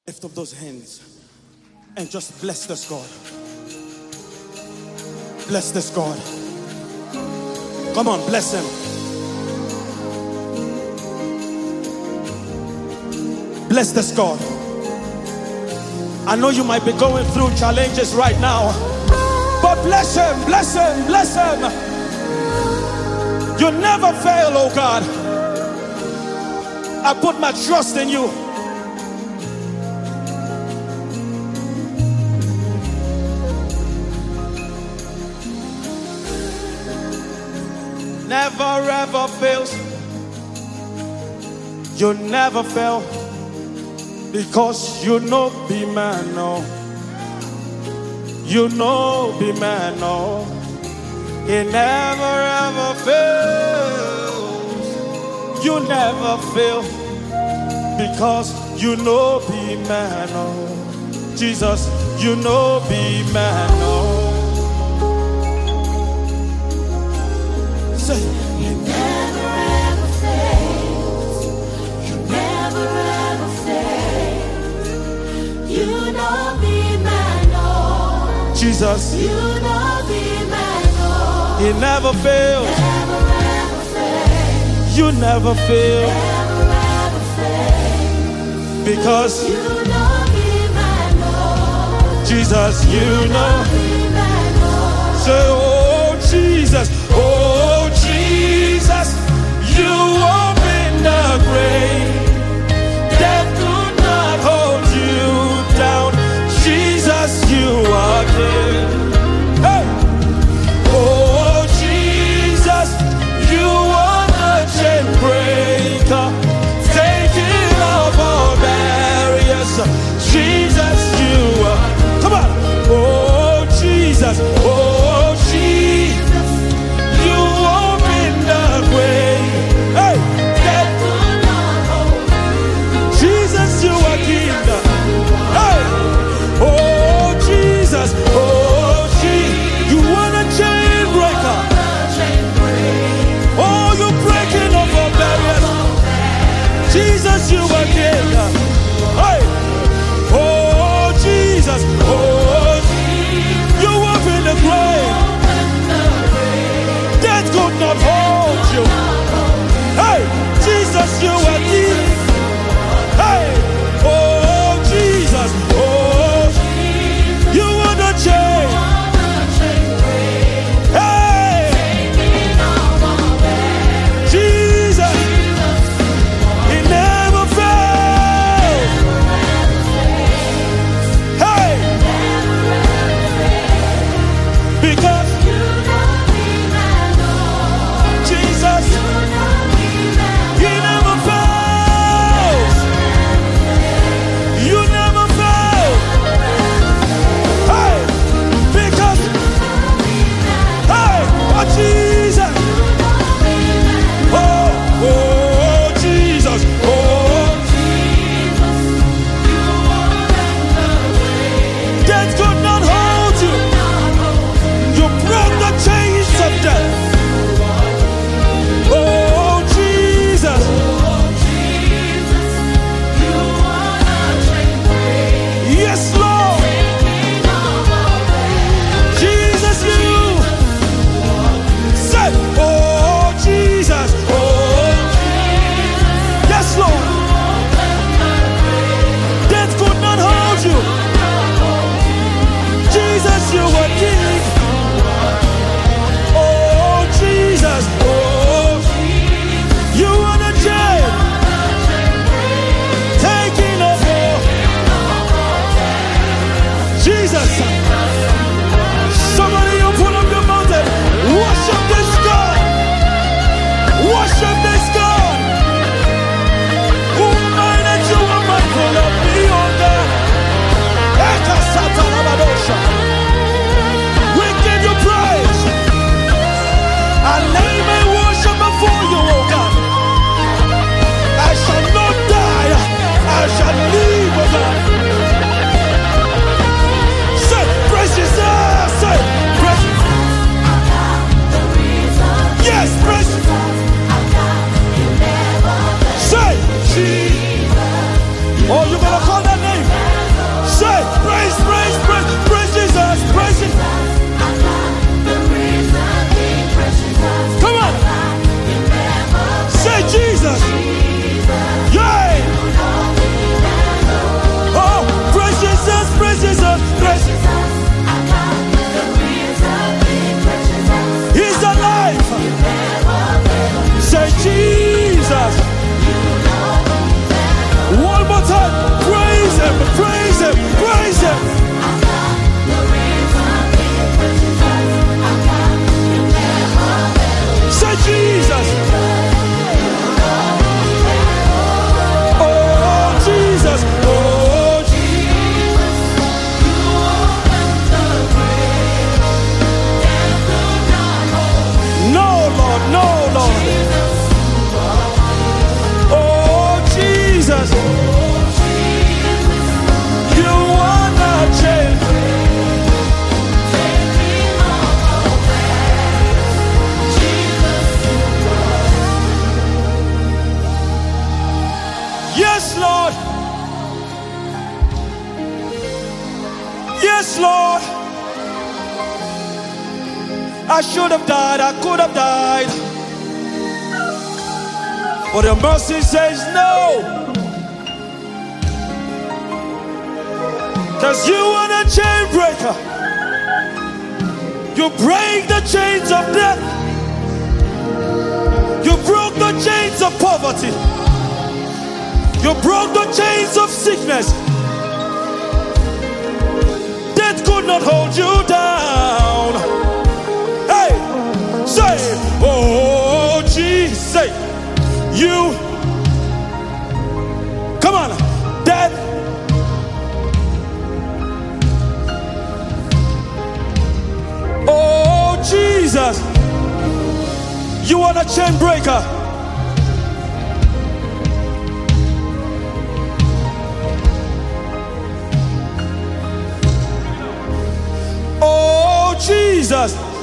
Lift up those hands and just bless this God. Bless this God. Come on, bless him. Bless this God. I know you might be going through challenges right now, but bless him, bless him, bless him. You never fail, oh God. I put my trust in you. Never ever fails. You never fail, because you know be man, no. You know be man, no. He never ever fails. You never fail, because you know be man, no. Jesus, you know be man, no. You never ever fails. You never ever fails. You know be man, no. Jesus, you know be man, no. he never fails. Never ever fails. You never fail, Never ever fails. because You know be man, no. Jesus, you know. Be man, no. Say, oh Jesus, oh Jesus, you open the grave. Death could not hold you down. Jesus, you are King. Hey! Oh Jesus, you are the chain breaker, taking off all barriers. Jesus, you are. Come on! Oh Jesus, oh Jesus, you open the grave. Hey! Death Could not hold Jesus, you are King. Hey! Oh Jesus, oh Jesus, you are the chain breaker. the chain break. Oh, you breaking off all barriers. Jesus, you are King. Hey! Oh Jesus, oh you open the grave. Death could not hold you. Hey! Jesus, you are King. Hey! Oh Jesus, oh you are the chain. Hey! Jesus, he never fails. Hey! Because Jesus, he never fails. You never fail. Hey! Because, hey! Oh Jesus! Oh, oh Jesus! Oh, death could not hold you. You broke the chains of death. Oh Jesus! Yes, Lord! Jesus, you say, oh Jesus! Oh, yes, Lord! Death could not hold you. Jesus, you are King. Oh Jesus! Oh, you are the chain, taking over. Jesus! Somebody, you put up your mouth and worship this God. Worship this God. Who am I that you are mindful of me, oh God? Eka satarabadosha. We give you praise. I lay my worship before you, oh God. I shall not die. I shall live, oh God. Say, praise Jesus. Say, praise. Yes, praise. Say, Jesus. Oh, you better call that name. precious. Come on. Say Jesus. Yay. Oh, precious, precious, precious. He's alive. Say Jesus. One more time. Praise him, praise him, praise him. Say Jesus. Oh Jesus. Oh Jesus. No Lord, no Lord. Oh Jesus. You are not chained. Yes, Lord. Yes, Lord. I should have died, I could have died. But your mercy says no. Cause you are the chain breaker. You break the chains of death. You broke the chains of poverty. You broke the chains of sickness. Death could not hold you down. Hey, say, oh Jesus, say, you. Come on, death. Oh Jesus, you are the chain breaker. Oh Jesus,